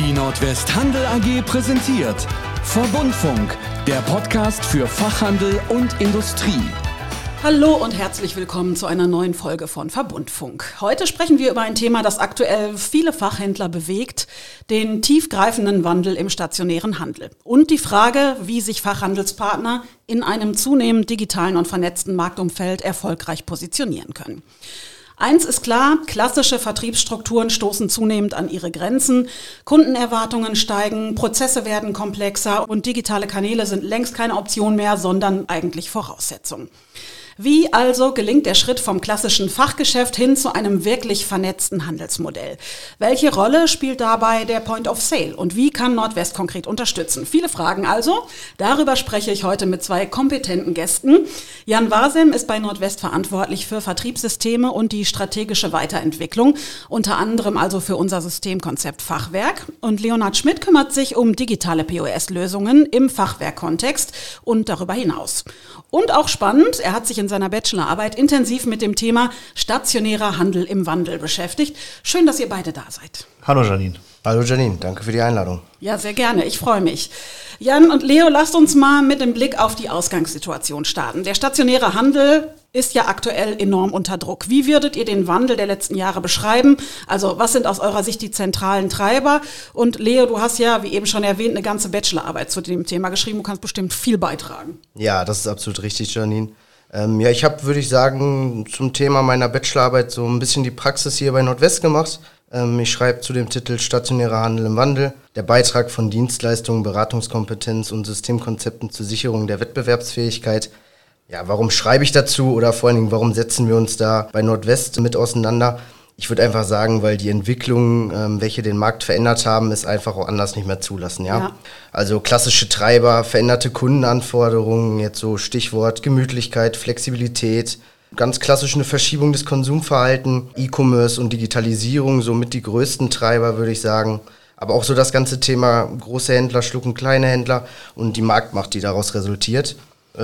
Die Nordwest Handel AG präsentiert Verbundfunk, der Podcast für Fachhandel und Industrie. Hallo und herzlich willkommen zu einer neuen Folge von Verbundfunk. Heute sprechen wir über ein Thema, das aktuell viele Fachhändler bewegt, den tiefgreifenden Wandel im stationären Handel und die Frage, wie sich Fachhandelspartner in einem zunehmend digitalen und vernetzten Marktumfeld erfolgreich positionieren können. Eins ist klar, klassische Vertriebsstrukturen stoßen zunehmend an ihre Grenzen, Kundenerwartungen steigen, Prozesse werden komplexer und digitale Kanäle sind längst keine Option mehr, sondern eigentlich Voraussetzung. Wie also gelingt der Schritt vom klassischen Fachgeschäft hin zu einem wirklich vernetzten Handelsmodell? Welche Rolle spielt dabei der Point of Sale und wie kann Nordwest konkret unterstützen? Viele Fragen also. Darüber spreche ich heute mit zwei kompetenten Gästen. Jan Wasem ist bei Nordwest verantwortlich für Vertriebssysteme und die strategische Weiterentwicklung, unter anderem also für unser Systemkonzept Fachwerk. Und Leonhard Schmidt kümmert sich um digitale POS-Lösungen im Fachwerkkontext und darüber hinaus. Und auch spannend, er hat sich in seiner Bachelorarbeit intensiv mit dem Thema stationärer Handel im Wandel beschäftigt. Schön, dass ihr beide da seid. Hallo Janine. Hallo Janine, danke für die Einladung. Ja, sehr gerne, ich freue mich. Jan und Leo, lasst uns mal mit dem Blick auf die Ausgangssituation starten. Der stationäre Handel ist ja aktuell enorm unter Druck. Wie würdet ihr den Wandel der letzten Jahre beschreiben? Also was sind aus eurer Sicht die zentralen Treiber? Und Leo, du hast ja, wie eben schon erwähnt, eine ganze Bachelorarbeit zu dem Thema geschrieben. Du kannst bestimmt viel beitragen. Ja, das ist absolut richtig, Janine. Ich habe, würde ich sagen, zum Thema meiner Bachelorarbeit so ein bisschen die Praxis hier bei Nordwest gemacht. Ich schreibe zu dem Titel Stationärer Handel im Wandel, der Beitrag von Dienstleistungen, Beratungskompetenz und Systemkonzepten zur Sicherung der Wettbewerbsfähigkeit. Ja, warum schreibe ich dazu oder vor allen Dingen, warum setzen wir uns da bei Nordwest mit auseinander? Ich würde einfach sagen, weil die Entwicklungen, welche den Markt verändert haben, es einfach auch anders nicht mehr zulassen. Ja? Also klassische Treiber, veränderte Kundenanforderungen, jetzt so Stichwort Gemütlichkeit, Flexibilität, ganz klassisch eine Verschiebung des Konsumverhaltens, E-Commerce und Digitalisierung, somit die größten Treiber, würde ich sagen. Aber auch so das ganze Thema große Händler schlucken kleine Händler und die Marktmacht, die daraus resultiert.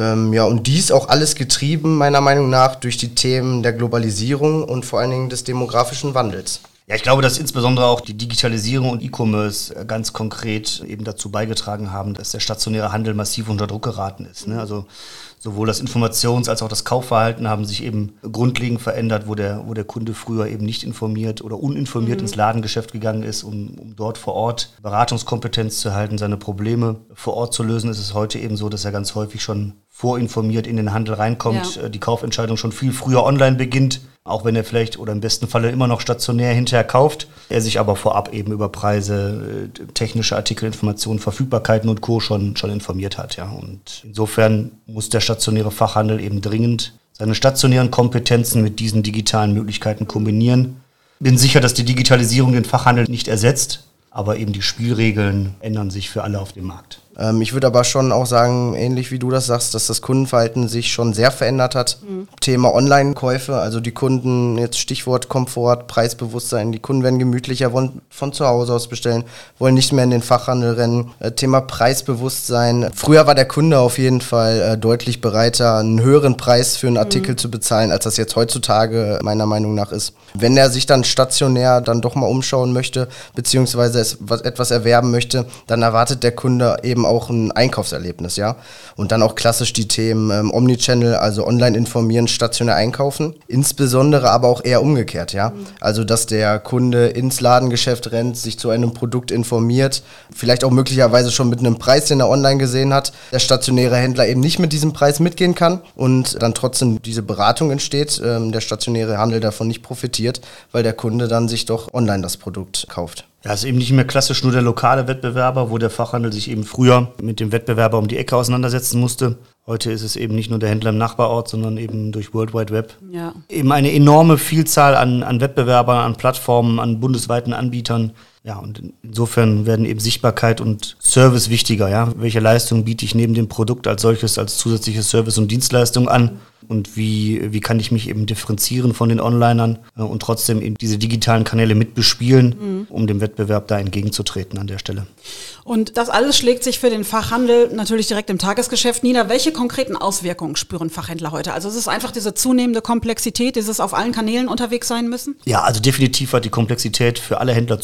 Und dies auch alles getrieben, meiner Meinung nach, durch die Themen der Globalisierung und vor allen Dingen des demografischen Wandels. Ja, ich glaube, dass insbesondere auch die Digitalisierung und E-Commerce ganz konkret eben dazu beigetragen haben, dass der stationäre Handel massiv unter Druck geraten ist. Ne? Also sowohl das Informations- als auch das Kaufverhalten haben sich eben grundlegend verändert, wo der Kunde früher eben nicht informiert oder uninformiert ins Ladengeschäft gegangen ist, um dort vor Ort Beratungskompetenz zu erhalten, seine Probleme vor Ort zu lösen. Ist es heute eben so, dass er ganz häufig schon vorinformiert in den Handel reinkommt, die Kaufentscheidung schon viel früher online beginnt, auch wenn er vielleicht oder im besten Falle immer noch stationär hinterher kauft, er sich aber vorab eben über Preise, technische Artikelinformationen, Verfügbarkeiten und Co. schon informiert hat. Ja. Und insofern muss der stationäre Fachhandel eben dringend seine stationären Kompetenzen mit diesen digitalen Möglichkeiten kombinieren. Bin sicher, dass die Digitalisierung den Fachhandel nicht ersetzt, aber eben die Spielregeln ändern sich für alle auf dem Markt. Ich würde aber schon auch sagen, ähnlich wie du das sagst, dass das Kundenverhalten sich schon sehr verändert hat. Thema Online-Käufe, also die Kunden, jetzt Stichwort Komfort, Preisbewusstsein, die Kunden werden gemütlicher, wollen von zu Hause aus bestellen, wollen nicht mehr in den Fachhandel rennen. Thema Preisbewusstsein. Früher war der Kunde auf jeden Fall deutlich bereiter, einen höheren Preis für einen Artikel zu bezahlen, als das jetzt heutzutage meiner Meinung nach ist. Wenn er sich dann stationär dann doch mal umschauen möchte, beziehungsweise etwas erwerben möchte, dann erwartet der Kunde eben auch ein Einkaufserlebnis, ja. Und dann auch klassisch die Themen Omnichannel, also online informieren, stationär einkaufen. Insbesondere aber auch eher umgekehrt, ja. Also, dass der Kunde ins Ladengeschäft rennt, sich zu einem Produkt informiert, vielleicht auch möglicherweise schon mit einem Preis, den er online gesehen hat, der stationäre Händler eben nicht mit diesem Preis mitgehen kann und dann trotzdem diese Beratung entsteht, der stationäre Handel davon nicht profitiert, weil der Kunde dann sich doch online das Produkt kauft. Ja, es ist eben nicht mehr klassisch nur der lokale Wettbewerber, wo der Fachhandel sich eben früher mit dem Wettbewerber um die Ecke auseinandersetzen musste. Heute ist es eben nicht nur der Händler im Nachbarort, sondern eben durch World Wide Web. Ja. Eben eine enorme Vielzahl an Wettbewerbern, an Plattformen, an bundesweiten Anbietern. Ja, und insofern werden eben Sichtbarkeit und Service wichtiger. Ja? Welche Leistung biete ich neben dem Produkt als solches als zusätzliche Service und Dienstleistung an? Und wie kann ich mich eben differenzieren von den Onlinern und trotzdem eben diese digitalen Kanäle mitbespielen, um dem Wettbewerb da entgegenzutreten an der Stelle. Und das alles schlägt sich für den Fachhandel natürlich direkt im Tagesgeschäft nieder. Welche konkreten Auswirkungen spüren Fachhändler heute? Also ist es einfach diese zunehmende Komplexität, dieses auf allen Kanälen unterwegs sein müssen? Ja, also definitiv hat die Komplexität für alle Händler zugenommen.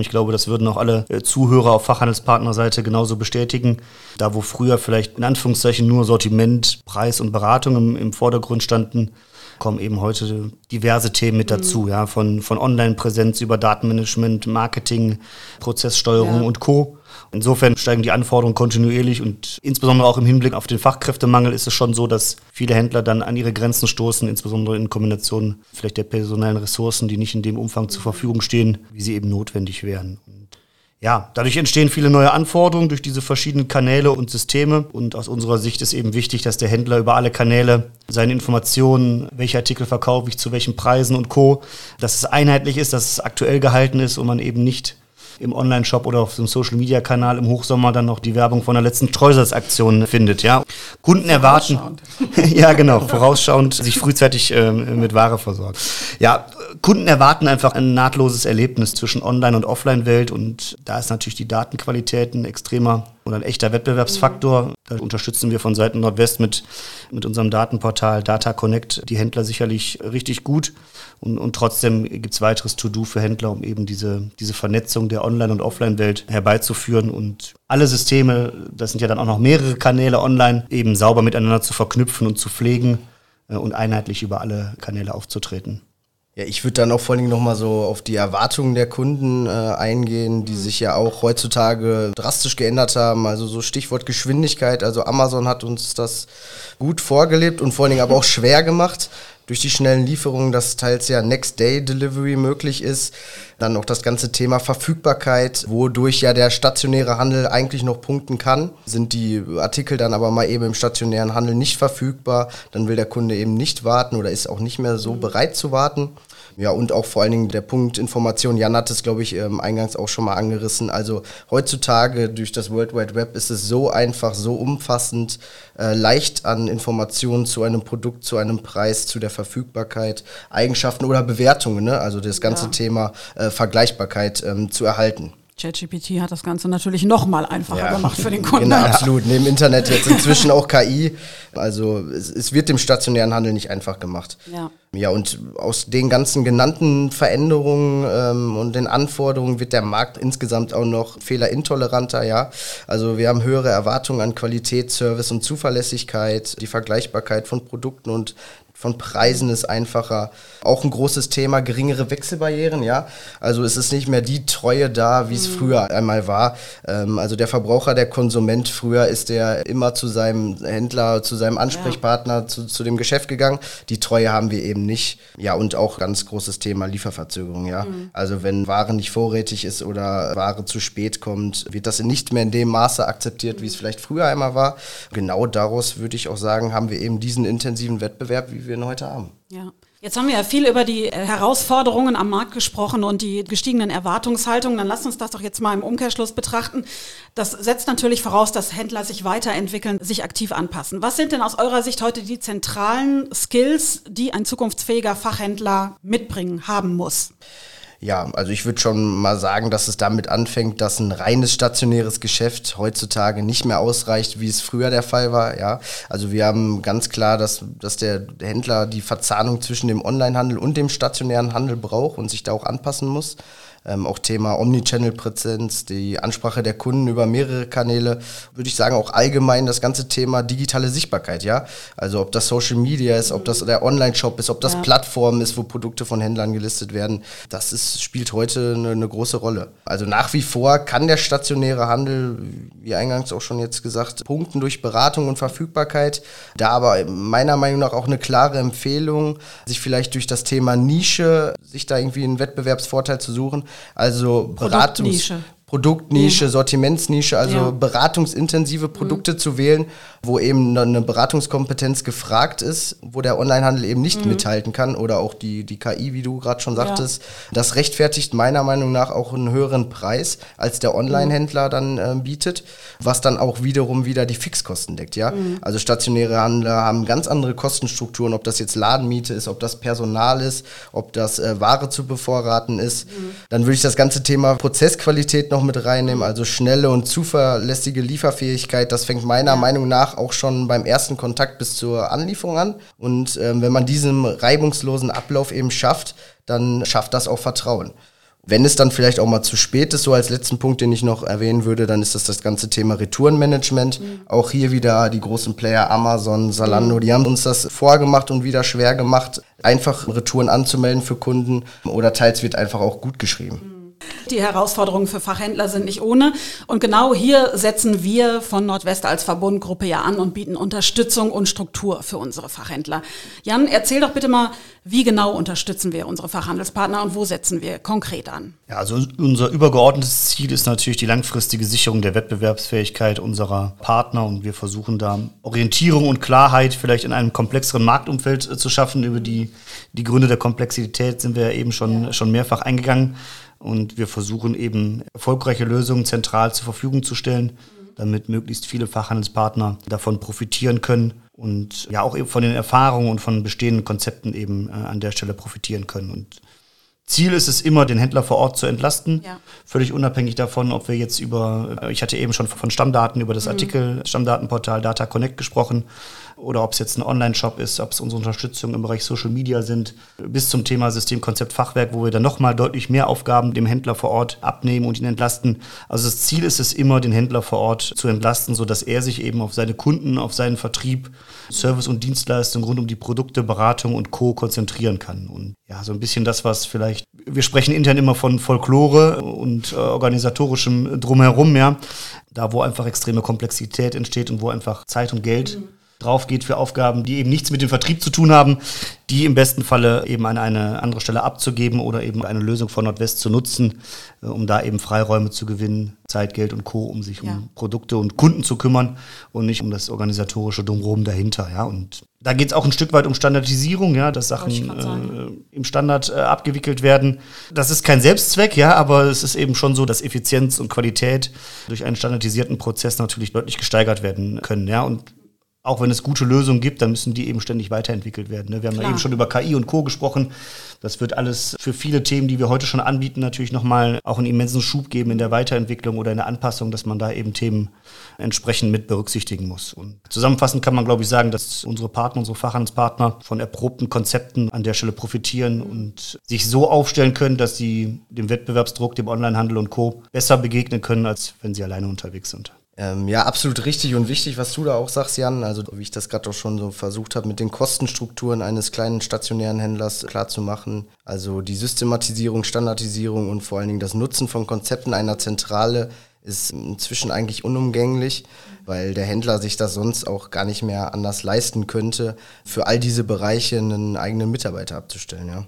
Ich glaube, das würden auch alle Zuhörer auf Fachhandelspartnerseite genauso bestätigen. Da, wo früher vielleicht in Anführungszeichen nur Sortiment, Preis und Beratung im Vordergrund standen, kommen eben heute diverse Themen mit dazu, ja, von Online-Präsenz über Datenmanagement, Marketing, Prozesssteuerung und Co. Insofern steigen die Anforderungen kontinuierlich und insbesondere auch im Hinblick auf den Fachkräftemangel ist es schon so, dass viele Händler dann an ihre Grenzen stoßen, insbesondere in Kombination vielleicht der personellen Ressourcen, die nicht in dem Umfang zur Verfügung stehen, wie sie eben notwendig wären. Ja, dadurch entstehen viele neue Anforderungen durch diese verschiedenen Kanäle und Systeme. Und aus unserer Sicht ist eben wichtig, dass der Händler über alle Kanäle seine Informationen, welche Artikel verkaufe ich, zu welchen Preisen und Co., dass es einheitlich ist, dass es aktuell gehalten ist und man eben nicht im Online-Shop oder auf so einem Social-Media-Kanal im Hochsommer dann noch die Werbung von der letzten Streusalzaktion findet, ja. Kunden erwarten, ja genau, vorausschauend sich frühzeitig mit Ware versorgen. Ja, Kunden erwarten einfach ein nahtloses Erlebnis zwischen Online- und Offline-Welt und da ist natürlich die Datenqualität ein extremer oder ein echter Wettbewerbsfaktor. Da unterstützen wir von Seiten Nordwest mit unserem Datenportal Data Connect die Händler sicherlich richtig gut. Und trotzdem gibt es weiteres To-Do für Händler, um eben diese Vernetzung der Online- und Offline-Welt herbeizuführen und alle Systeme, das sind ja dann auch noch mehrere Kanäle online, eben sauber miteinander zu verknüpfen und zu pflegen und einheitlich über alle Kanäle aufzutreten. Ja, ich würde dann auch vor allem nochmal so auf die Erwartungen der Kunden eingehen, die sich ja auch heutzutage drastisch geändert haben. Also so Stichwort Geschwindigkeit. Also Amazon hat uns das gut vorgelebt und vor allen Dingen aber auch schwer gemacht. Durch die schnellen Lieferungen, dass teils ja Next-Day-Delivery möglich ist. Dann auch das ganze Thema Verfügbarkeit, wodurch ja der stationäre Handel eigentlich noch punkten kann. Sind die Artikel dann aber mal eben im stationären Handel nicht verfügbar, dann will der Kunde eben nicht warten oder ist auch nicht mehr so bereit zu warten. Ja, und auch vor allen Dingen der Punkt Information. Jan hat es, glaube ich, eingangs auch schon mal angerissen. Also heutzutage durch das World Wide Web ist es so einfach, so umfassend, leicht an Informationen zu einem Produkt, zu einem Preis, zu der Verfügbarkeit, Eigenschaften oder Bewertungen, ne? Also das ganze Thema Vergleichbarkeit zu erhalten. ChatGPT hat das Ganze natürlich noch mal einfacher gemacht für den Kunden. Genau, absolut. Neben Internet jetzt inzwischen auch KI. Also es wird dem stationären Handel nicht einfach gemacht. Ja, und aus den ganzen genannten Veränderungen und den Anforderungen wird der Markt insgesamt auch noch fehlerintoleranter, ja. Also wir haben höhere Erwartungen an Qualität, Service und Zuverlässigkeit, die Vergleichbarkeit von Produkten und von Preisen ist einfacher. Auch ein großes Thema, geringere Wechselbarrieren, ja. Also es ist nicht mehr die Treue da, wie es früher einmal war. Also der Verbraucher, der Konsument, früher ist der immer zu seinem Händler, zu seinem Ansprechpartner, zu dem Geschäft gegangen. Die Treue haben wir eben nicht. Ja, und auch ganz großes Thema Lieferverzögerung, ja. Also wenn Ware nicht vorrätig ist oder Ware zu spät kommt, wird das nicht mehr in dem Maße akzeptiert, wie es vielleicht früher einmal war. Genau daraus würde ich auch sagen, haben wir eben diesen intensiven Wettbewerb, wie wir ihn heute haben. Ja. Jetzt haben wir ja viel über die Herausforderungen am Markt gesprochen und die gestiegenen Erwartungshaltungen. Dann lasst uns das doch jetzt mal im Umkehrschluss betrachten. Das setzt natürlich voraus, dass Händler sich weiterentwickeln, sich aktiv anpassen. Was sind denn aus eurer Sicht heute die zentralen Skills, die ein zukunftsfähiger Fachhändler mitbringen, haben muss? Ja, also ich würde schon mal sagen, dass es damit anfängt, dass ein reines stationäres Geschäft heutzutage nicht mehr ausreicht, wie es früher der Fall war. Ja, also wir haben ganz klar, dass der Händler die Verzahnung zwischen dem Onlinehandel und dem stationären Handel braucht und sich da auch anpassen muss. Auch Thema Omnichannel-Präsenz, die Ansprache der Kunden über mehrere Kanäle, würde ich sagen auch allgemein das ganze Thema digitale Sichtbarkeit, ja. Also ob das Social Media ist, ob das der Online-Shop ist, ob das Plattformen ist, wo Produkte von Händlern gelistet werden, das spielt heute eine große Rolle. Also nach wie vor kann der stationäre Handel, wie eingangs auch schon jetzt gesagt, punkten durch Beratung und Verfügbarkeit, da aber meiner Meinung nach auch eine klare Empfehlung, sich vielleicht durch das Thema Nische, sich da irgendwie einen Wettbewerbsvorteil zu suchen. Also Produktnische, Sortimentsnische, also beratungsintensive Produkte zu wählen, wo eben eine Beratungskompetenz gefragt ist, wo der Onlinehandel eben nicht mithalten kann oder auch die KI, wie du gerade schon sagtest. Das rechtfertigt meiner Meinung nach auch einen höheren Preis, als der Onlinehändler dann bietet, was dann auch wiederum wieder die Fixkosten deckt, ja. Also stationäre Handler haben ganz andere Kostenstrukturen, ob das jetzt Ladenmiete ist, ob das Personal ist, ob das Ware zu bevorraten ist. Dann würde ich das ganze Thema Prozessqualität noch mit reinnehmen, also schnelle und zuverlässige Lieferfähigkeit, das fängt meiner Meinung nach auch schon beim ersten Kontakt bis zur Anlieferung an. Und wenn man diesen reibungslosen Ablauf eben schafft, dann schafft das auch Vertrauen. Wenn es dann vielleicht auch mal zu spät ist, so als letzten Punkt, den ich noch erwähnen würde, dann ist das ganze Thema Retourenmanagement. Auch hier wieder die großen Player Amazon, Zalando, die haben uns das vorgemacht und wieder schwer gemacht, einfach Retouren anzumelden für Kunden oder teils wird einfach auch gut geschrieben. Die Herausforderungen für Fachhändler sind nicht ohne. Und genau hier setzen wir von Nordwest als Verbundgruppe ja an und bieten Unterstützung und Struktur für unsere Fachhändler. Jan, erzähl doch bitte mal, wie genau unterstützen wir unsere Fachhandelspartner und wo setzen wir konkret an? Ja, also unser übergeordnetes Ziel ist natürlich die langfristige Sicherung der Wettbewerbsfähigkeit unserer Partner und wir versuchen da Orientierung und Klarheit vielleicht in einem komplexeren Marktumfeld zu schaffen. Über die Gründe der Komplexität sind wir ja eben schon mehrfach eingegangen. Und wir versuchen eben erfolgreiche Lösungen zentral zur Verfügung zu stellen, damit möglichst viele Fachhandelspartner davon profitieren können und ja auch eben von den Erfahrungen und von bestehenden Konzepten eben an der Stelle profitieren können. Und Ziel ist es immer, den Händler vor Ort zu entlasten, völlig unabhängig davon, ob wir jetzt ich hatte eben schon von Stammdaten über das Stammdatenportal Data Connect gesprochen, oder ob es jetzt ein Online-Shop ist, ob es unsere Unterstützung im Bereich Social Media sind, bis zum Thema Systemkonzept Fachwerk, wo wir dann nochmal deutlich mehr Aufgaben dem Händler vor Ort abnehmen und ihn entlasten. Also das Ziel ist es immer, den Händler vor Ort zu entlasten, sodass er sich eben auf seine Kunden, auf seinen Vertrieb, Service und Dienstleistungen rund um die Produkte, Beratung und Co. konzentrieren kann. Und ja, so ein bisschen das, was vielleicht, wir sprechen intern immer von Folklore und organisatorischem Drumherum, ja, da wo einfach extreme Komplexität entsteht und wo einfach Zeit und Geld drauf geht für Aufgaben, die eben nichts mit dem Vertrieb zu tun haben, die im besten Falle eben an eine andere Stelle abzugeben oder eben eine Lösung von Nordwest zu nutzen, um da eben Freiräume zu gewinnen, Zeit, Geld und Co., um sich um Produkte und Kunden zu kümmern und nicht um das organisatorische Drumherum dahinter. Ja. Und da geht es auch ein Stück weit um Standardisierung, ja, dass Sachen im Standard abgewickelt werden. Das ist kein Selbstzweck, ja, aber es ist eben schon so, dass Effizienz und Qualität durch einen standardisierten Prozess natürlich deutlich gesteigert werden können. Ja. Und auch wenn es gute Lösungen gibt, dann müssen die eben ständig weiterentwickelt werden. Ne? Wir haben ja eben schon über KI und Co. gesprochen. Das wird alles für viele Themen, die wir heute schon anbieten, natürlich nochmal auch einen immensen Schub geben in der Weiterentwicklung oder in der Anpassung, dass man da eben Themen entsprechend mit berücksichtigen muss. Und zusammenfassend kann man, glaube ich, sagen, dass unsere Partner, unsere Fachhandelspartner von erprobten Konzepten an der Stelle profitieren und sich so aufstellen können, dass sie dem Wettbewerbsdruck, dem Onlinehandel und Co. besser begegnen können, als wenn sie alleine unterwegs sind. Ja, absolut richtig und wichtig, was du da auch sagst, Jan. Also wie ich das gerade auch schon so versucht habe, mit den Kostenstrukturen eines kleinen stationären Händlers klarzumachen. Also die Systematisierung, Standardisierung und vor allen Dingen das Nutzen von Konzepten einer Zentrale ist inzwischen eigentlich unumgänglich, weil der Händler sich das sonst auch gar nicht mehr anders leisten könnte, für all diese Bereiche einen eigenen Mitarbeiter abzustellen, ja.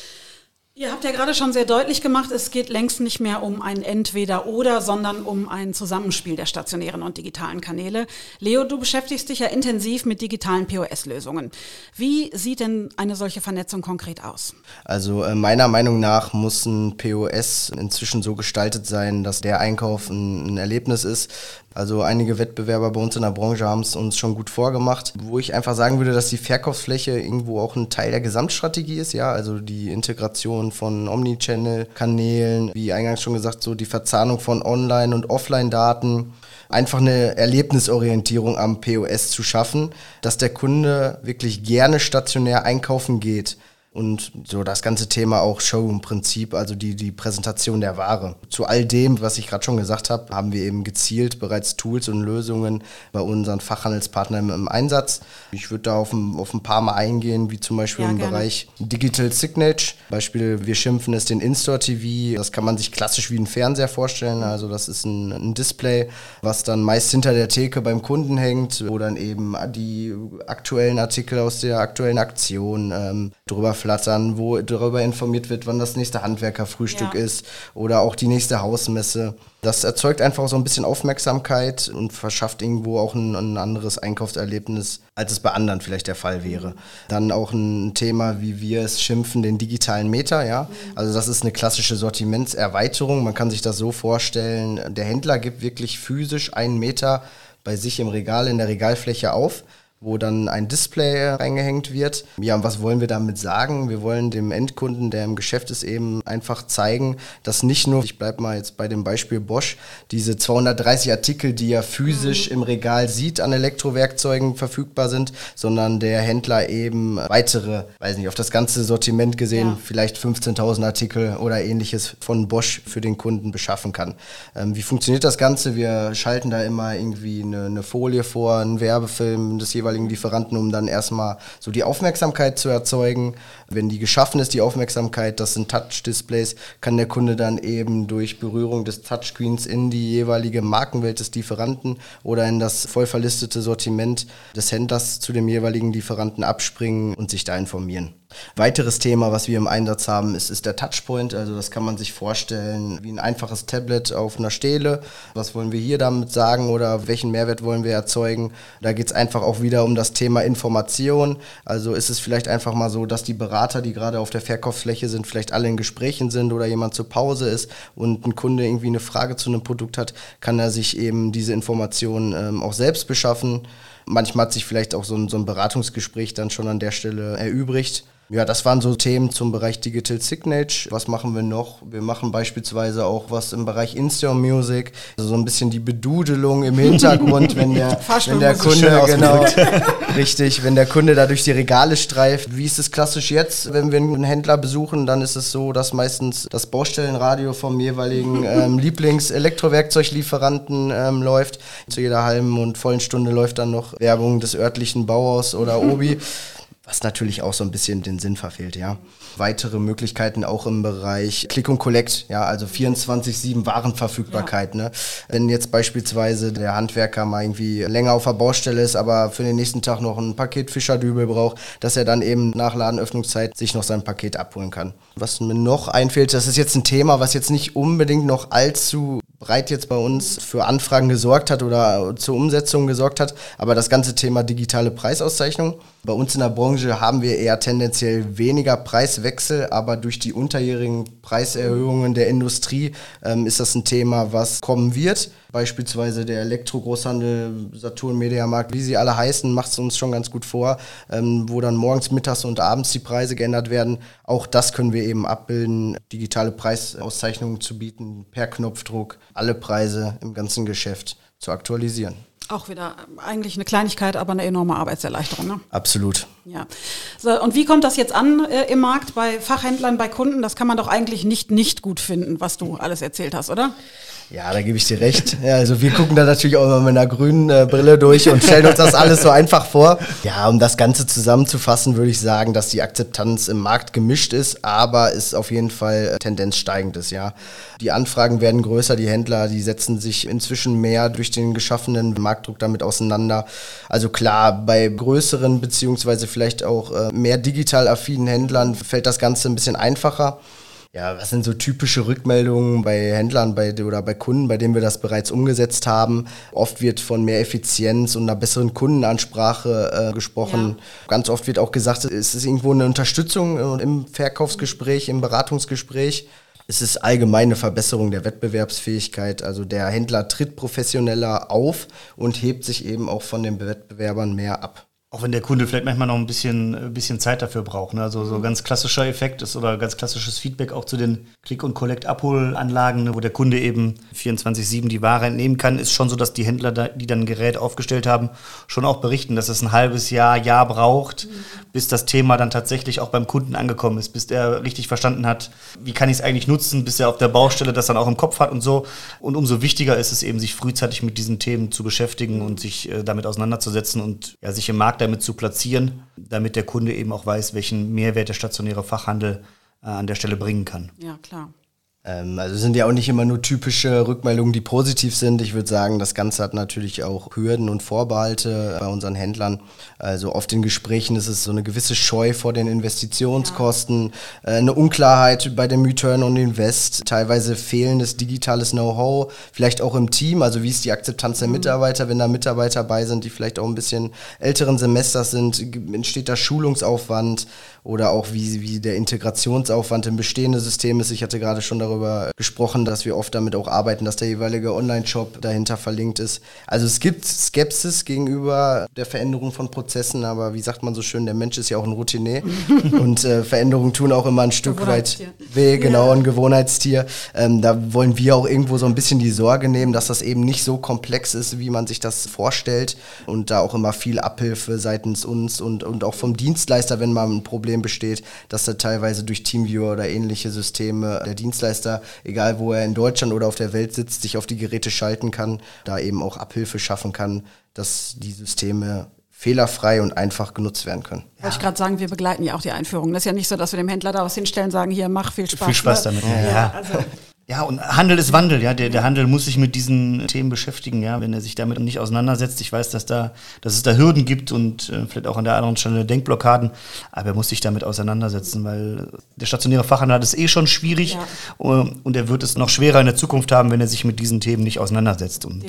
Ihr habt ja gerade schon sehr deutlich gemacht, es geht längst nicht mehr um ein Entweder-Oder, sondern um ein Zusammenspiel der stationären und digitalen Kanäle. Leo, du beschäftigst dich ja intensiv mit digitalen POS-Lösungen. Wie sieht denn eine solche Vernetzung konkret aus? Also meiner Meinung nach muss ein POS inzwischen so gestaltet sein, dass der Einkauf ein Erlebnis ist. Also einige Wettbewerber bei uns in der Branche haben es uns schon gut vorgemacht, wo ich einfach sagen würde, dass die Verkaufsfläche irgendwo auch ein Teil der Gesamtstrategie ist, ja, also die Integration von Omnichannel-Kanälen, wie eingangs schon gesagt, so die Verzahnung von Online- und Offline-Daten, einfach eine Erlebnisorientierung am POS zu schaffen, dass der Kunde wirklich gerne stationär einkaufen geht. Und so das ganze Thema auch Showroom-Prinzip, also die Präsentation der Ware. Zu all dem, was ich gerade schon gesagt habe, haben wir eben gezielt bereits Tools und Lösungen bei unseren Fachhandelspartnern im Einsatz. Ich würde da auf ein paar Mal eingehen, wie zum Beispiel im Bereich Digital Signage. Beispiel, wir schimpfen es den In-Store TV. Das kann man sich klassisch wie ein Fernseher vorstellen. Also das ist ein Display, was dann meist hinter der Theke beim Kunden hängt, wo dann eben die aktuellen Artikel aus der aktuellen Aktion drüber flattern, wo darüber informiert wird, wann das nächste Handwerkerfrühstück ist oder auch die nächste Hausmesse. Das erzeugt einfach so ein bisschen Aufmerksamkeit und verschafft irgendwo auch ein anderes Einkaufserlebnis, als es bei anderen vielleicht der Fall wäre. Dann auch ein Thema, wie wir es schimpfen, den digitalen Meter, ja. Also das ist eine klassische Sortimentserweiterung. Man kann sich das so vorstellen, der Händler gibt wirklich physisch einen Meter bei sich im Regal, in der Regalfläche auf, wo dann ein Display reingehängt wird. Ja, und was wollen wir damit sagen? Wir wollen dem Endkunden, der im Geschäft ist, eben einfach zeigen, dass nicht nur, ich bleibe mal jetzt bei dem Beispiel Bosch, diese 230 Artikel, die er physisch im Regal sieht, an Elektrowerkzeugen verfügbar sind, sondern der Händler eben weitere, weiß nicht, auf das ganze Sortiment gesehen, vielleicht 15.000 Artikel oder ähnliches von Bosch für den Kunden beschaffen kann. Wie funktioniert das Ganze? Wir schalten da immer irgendwie eine Folie vor, einen Werbefilm des jeweiligen Lieferanten, um dann erstmal so die Aufmerksamkeit zu erzeugen. Wenn die geschaffen ist, die Aufmerksamkeit, das sind Touch-Displays, kann der Kunde dann eben durch Berührung des Touchscreens in die jeweilige Markenwelt des Lieferanten oder in das voll verlistete Sortiment des Händlers zu dem jeweiligen Lieferanten abspringen und sich da informieren. Weiteres Thema, was wir im Einsatz haben, ist der Touchpoint. Also das kann man sich vorstellen wie ein einfaches Tablet auf einer Stele. Was wollen wir hier damit sagen oder welchen Mehrwert wollen wir erzeugen? Da geht es einfach auch wieder um das Thema Information. Also ist es vielleicht einfach mal so, dass die Berater, die gerade auf der Verkaufsfläche sind, vielleicht alle in Gesprächen sind oder jemand zur Pause ist und ein Kunde irgendwie eine Frage zu einem Produkt hat, kann er sich eben diese Informationen auch selbst beschaffen. Manchmal hat sich vielleicht auch so ein Beratungsgespräch dann schon an der Stelle erübrigt. Ja, das waren so Themen zum Bereich Digital Signage. Was machen wir noch? Wir machen beispielsweise auch was im Bereich In-Store Music. Also so ein bisschen die Bedudelung im Hintergrund, wenn der Kunde, genau, richtig, wenn der Kunde da durch die Regale streift. Wie ist es klassisch jetzt, wenn wir einen Händler besuchen, dann ist es so, dass meistens das Baustellenradio vom jeweiligen Lieblings-Elektrowerkzeuglieferanten läuft. Zu jeder halben und vollen Stunde läuft dann noch Werbung des örtlichen Bauhaus oder Obi. Was natürlich auch so ein bisschen den Sinn verfehlt, ja. Weitere Möglichkeiten auch im Bereich Click und Collect, ja, also 24/7 Warenverfügbarkeit, ne. Wenn jetzt beispielsweise der Handwerker mal irgendwie länger auf der Baustelle ist, aber für den nächsten Tag noch ein Paket Fischerdübel braucht, dass er dann eben nach Ladenöffnungszeit sich noch sein Paket abholen kann. Was mir noch einfällt, das ist jetzt ein Thema, was jetzt nicht unbedingt noch allzu breit jetzt bei uns für Anfragen gesorgt hat oder zur Umsetzung gesorgt hat, aber das ganze Thema digitale Preisauszeichnung. Bei uns in der Branche haben wir eher tendenziell weniger Preiswechsel, aber durch die unterjährigen Preiserhöhungen der Industrie ist das ein Thema, was kommen wird. Beispielsweise der Elektro-Großhandel, Saturn, Mediamarkt, wie sie alle heißen, macht es uns schon ganz gut vor, wo dann morgens, mittags und abends die Preise geändert werden. Auch das können wir eben abbilden, digitale Preisauszeichnungen zu bieten, per Knopfdruck, alle Preise im ganzen Geschäft zu aktualisieren. Auch wieder eigentlich eine Kleinigkeit, aber eine enorme Arbeitserleichterung, ne? Absolut. Ja. So, und wie kommt das jetzt an im Markt bei Fachhändlern, bei Kunden? Das kann man doch eigentlich nicht gut finden, was du alles erzählt hast, oder? Ja, da gebe ich dir recht. Ja, also wir gucken da natürlich auch immer mit einer grünen Brille durch und stellen uns das alles so einfach vor. Ja, um das Ganze zusammenzufassen, würde ich sagen, dass die Akzeptanz im Markt gemischt ist, aber es auf jeden Fall Tendenz steigend ist, ja. Die Anfragen werden größer, die Händler, die setzen sich inzwischen mehr durch den geschaffenen Marktdruck damit auseinander. Also klar, bei größeren beziehungsweise vielleicht auch mehr digital affinen Händlern fällt das Ganze ein bisschen einfacher. Ja, was sind so typische Rückmeldungen bei Händlern oder bei Kunden, bei denen wir das bereits umgesetzt haben? Oft wird von mehr Effizienz und einer besseren Kundenansprache gesprochen. Ja. Ganz oft wird auch gesagt, es ist irgendwo eine Unterstützung im Verkaufsgespräch, im Beratungsgespräch. Es ist allgemeine Verbesserung der Wettbewerbsfähigkeit. Also der Händler tritt professioneller auf und hebt sich eben auch von den Wettbewerbern mehr ab. Auch wenn der Kunde vielleicht manchmal noch ein bisschen Zeit dafür braucht. Ne? Also so ganz klassischer Effekt ist oder ganz klassisches Feedback auch zu den Click- und Collect-Abholanlagen, ne, wo der Kunde eben 24/7 die Ware entnehmen kann, ist schon so, dass die Händler, die dann ein Gerät aufgestellt haben, schon auch berichten, dass es ein halbes Jahr braucht, bis das Thema dann tatsächlich auch beim Kunden angekommen ist, bis der richtig verstanden hat, wie kann ich es eigentlich nutzen, bis er auf der Baustelle das dann auch im Kopf hat und so. Und umso wichtiger ist es eben, sich frühzeitig mit diesen Themen zu beschäftigen und sich damit auseinanderzusetzen und ja, sich im Markt damit zu platzieren, damit der Kunde eben auch weiß, welchen Mehrwert der stationäre Fachhandel an der Stelle bringen kann. Ja, klar. Also sind ja auch nicht immer nur typische Rückmeldungen, die positiv sind. Ich würde sagen, das Ganze hat natürlich auch Hürden und Vorbehalte bei unseren Händlern. Also oft in Gesprächen ist es so eine gewisse Scheu vor den Investitionskosten, eine Unklarheit bei dem Return on Invest, teilweise fehlendes digitales Know-how, vielleicht auch im Team, also wie ist die Akzeptanz der Mitarbeiter, wenn da Mitarbeiter bei sind, die vielleicht auch ein bisschen älteren Semesters sind, entsteht da Schulungsaufwand oder auch wie der Integrationsaufwand im bestehenden System ist. Ich hatte gerade schon darüber darüber gesprochen, dass wir oft damit auch arbeiten, dass der jeweilige Online-Shop dahinter verlinkt ist. Also es gibt Skepsis gegenüber der Veränderung von Prozessen, aber wie sagt man so schön, der Mensch ist ja auch ein Routinier und Veränderungen tun auch immer ein Stück weit weh, genau, ein Gewohnheitstier. Da wollen wir auch irgendwo so ein bisschen die Sorge nehmen, dass das eben nicht so komplex ist, wie man sich das vorstellt und da auch immer viel Abhilfe seitens uns und auch vom Dienstleister, wenn mal ein Problem besteht, dass da teilweise durch Teamviewer oder ähnliche Systeme der Dienstleister, egal wo er in Deutschland oder auf der Welt sitzt, sich auf die Geräte schalten kann, da eben auch Abhilfe schaffen kann, dass die Systeme fehlerfrei und einfach genutzt werden können. Wollte ich gerade sagen, wir begleiten ja auch die Einführung. Das ist ja nicht so, dass wir dem Händler da was hinstellen, sagen, hier, mach viel Spaß. Viel Spaß damit. Ja, also. Ja, und Handel ist Wandel, ja. Der Handel muss sich mit diesen Themen beschäftigen, ja. Wenn er sich damit nicht auseinandersetzt, ich weiß, dass es da Hürden gibt und vielleicht auch an der anderen Stelle Denkblockaden, aber er muss sich damit auseinandersetzen, weil der stationäre Fachhandel hat es schon schwierig und er wird es noch schwerer in der Zukunft haben, wenn er sich mit diesen Themen nicht auseinandersetzt. Und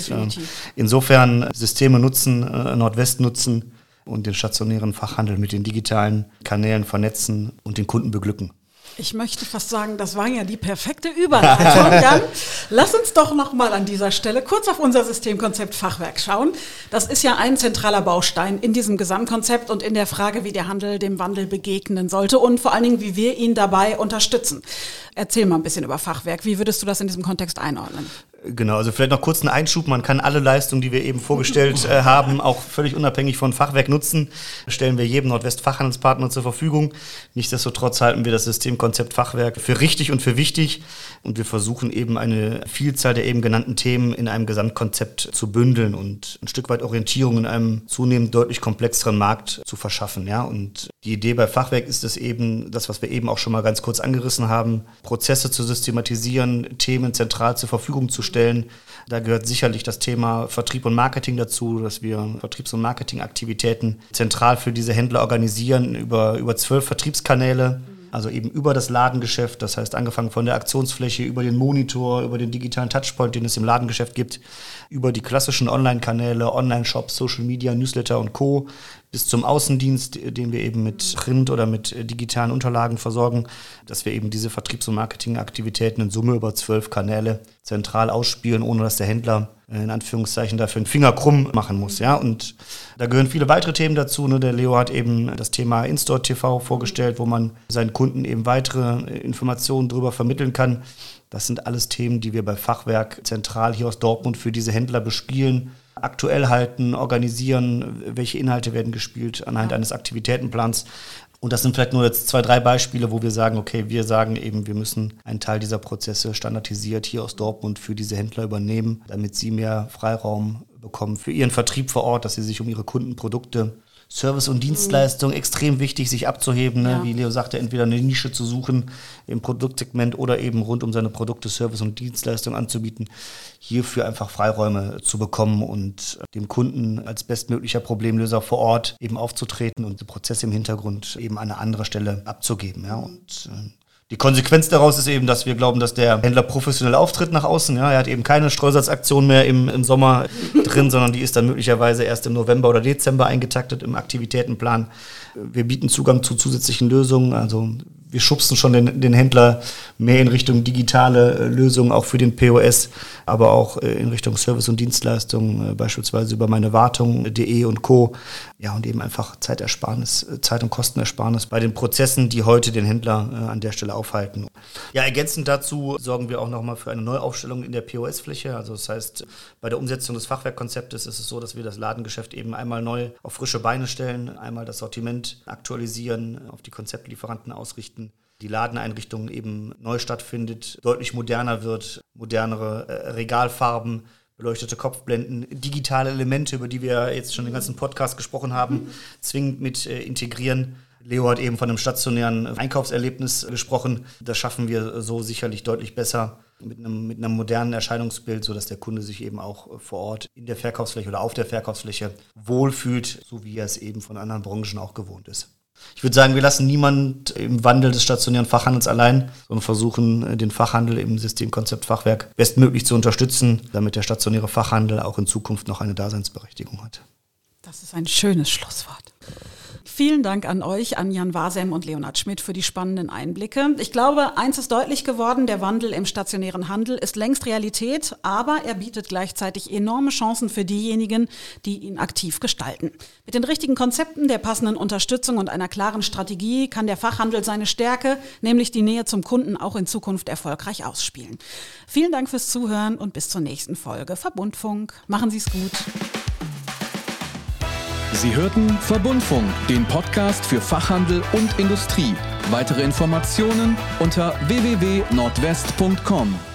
insofern Systeme nutzen, Nordwest nutzen und den stationären Fachhandel mit den digitalen Kanälen vernetzen und den Kunden beglücken. Ich möchte fast sagen, das war ja die perfekte Überleitung. Dann lass uns doch noch mal an dieser Stelle kurz auf unser Systemkonzept Fachwerk schauen. Das ist ja ein zentraler Baustein in diesem Gesamtkonzept und in der Frage, wie der Handel dem Wandel begegnen sollte und vor allen Dingen, wie wir ihn dabei unterstützen. Erzähl mal ein bisschen über Fachwerk. Wie würdest du das in diesem Kontext einordnen? Genau, also vielleicht noch kurz einen Einschub. Man kann alle Leistungen, die wir eben vorgestellt haben, auch völlig unabhängig von Fachwerk nutzen. Stellen wir jedem Nordwest-Fachhandelspartner zur Verfügung. Nichtsdestotrotz halten wir das Systemkonzept Fachwerk für richtig und für wichtig. Und wir versuchen eben eine Vielzahl der eben genannten Themen in einem Gesamtkonzept zu bündeln und ein Stück weit Orientierung in einem zunehmend deutlich komplexeren Markt zu verschaffen. Ja? Und die Idee bei Fachwerk ist es eben, das, was wir eben auch schon mal ganz kurz angerissen haben, Prozesse zu systematisieren, Themen zentral zur Verfügung zu stellen. Da gehört sicherlich das Thema Vertrieb und Marketing dazu, dass wir Vertriebs- und Marketingaktivitäten zentral für diese Händler organisieren über 12 Vertriebskanäle. Also eben über das Ladengeschäft, das heißt angefangen von der Aktionsfläche, über den Monitor, über den digitalen Touchpoint, den es im Ladengeschäft gibt, über die klassischen Online-Kanäle, Online-Shops, Social Media, Newsletter und Co., bis zum Außendienst, den wir eben mit Print oder mit digitalen Unterlagen versorgen, dass wir eben diese Vertriebs- und Marketingaktivitäten in Summe über 12 Kanäle zentral ausspielen, ohne dass der Händler in Anführungszeichen dafür einen Finger krumm machen muss. Ja? Und da gehören viele weitere Themen dazu. Ne? Der Leo hat eben das Thema In-Store TV vorgestellt, wo man seinen Kunden eben weitere Informationen darüber vermitteln kann. Das sind alles Themen, die wir bei Fachwerk zentral hier aus Dortmund für diese Händler bespielen, aktuell halten, organisieren, welche Inhalte werden gespielt anhand eines Aktivitätenplans. Und das sind vielleicht nur jetzt 2, 3 Beispiele, wo wir sagen, okay, wir sagen eben, wir müssen einen Teil dieser Prozesse standardisiert hier aus Dortmund für diese Händler übernehmen, damit sie mehr Freiraum bekommen für ihren Vertrieb vor Ort, dass sie sich um ihre Kundenprodukte, Service und Dienstleistung extrem wichtig, sich abzuheben, ne? Wie Leo sagte, entweder eine Nische zu suchen im Produktsegment oder eben rund um seine Produkte Service und Dienstleistung anzubieten, hierfür einfach Freiräume zu bekommen und dem Kunden als bestmöglicher Problemlöser vor Ort eben aufzutreten und die Prozesse im Hintergrund eben an eine andere Stelle abzugeben. Ja? Und die Konsequenz daraus ist eben, dass wir glauben, dass der Händler professionell auftritt nach außen. Ja, er hat eben keine Streusatzaktion mehr im Sommer drin, sondern die ist dann möglicherweise erst im November oder Dezember eingetaktet im Aktivitätenplan. Wir bieten Zugang zu zusätzlichen Lösungen, also wir schubsen schon den Händler mehr in Richtung digitale Lösungen, auch für den POS, aber auch in Richtung Service und Dienstleistungen, beispielsweise über meinewartung.de und Co. Ja, und eben einfach Zeitersparnis, Zeit- und Kostenersparnis bei den Prozessen, die heute den Händler an der Stelle aufhalten. Ja, ergänzend dazu sorgen wir auch nochmal für eine Neuaufstellung in der POS-Fläche. Also das heißt, bei der Umsetzung des Fachwerkkonzeptes ist es so, dass wir das Ladengeschäft eben einmal neu auf frische Beine stellen, einmal das Sortiment aktualisieren, auf die Konzeptlieferanten ausrichten, die Ladeneinrichtung eben neu stattfindet, deutlich moderner wird, modernere Regalfarben, beleuchtete Kopfblenden, digitale Elemente, über die wir jetzt schon den ganzen Podcast gesprochen haben, zwingend mit integrieren. Leo hat eben von einem stationären Einkaufserlebnis gesprochen. Das schaffen wir so sicherlich deutlich besser mit einem modernen Erscheinungsbild, sodass der Kunde sich eben auch vor Ort in der Verkaufsfläche oder auf der Verkaufsfläche wohlfühlt, so wie er es eben von anderen Branchen auch gewohnt ist. Ich würde sagen, wir lassen niemand im Wandel des stationären Fachhandels allein, sondern versuchen, den Fachhandel im Systemkonzept Fachwerk bestmöglich zu unterstützen, damit der stationäre Fachhandel auch in Zukunft noch eine Daseinsberechtigung hat. Das ist ein schönes Schlusswort. Vielen Dank an euch, an Jan Wasem und Leonhard Schmidt für die spannenden Einblicke. Ich glaube, eins ist deutlich geworden, der Wandel im stationären Handel ist längst Realität, aber er bietet gleichzeitig enorme Chancen für diejenigen, die ihn aktiv gestalten. Mit den richtigen Konzepten, der passenden Unterstützung und einer klaren Strategie kann der Fachhandel seine Stärke, nämlich die Nähe zum Kunden, auch in Zukunft erfolgreich ausspielen. Vielen Dank fürs Zuhören und bis zur nächsten Folge Verbundfunk. Machen Sie es gut. Sie hörten Verbundfunk, den Podcast für Fachhandel und Industrie. Weitere Informationen unter www.nordwest.com.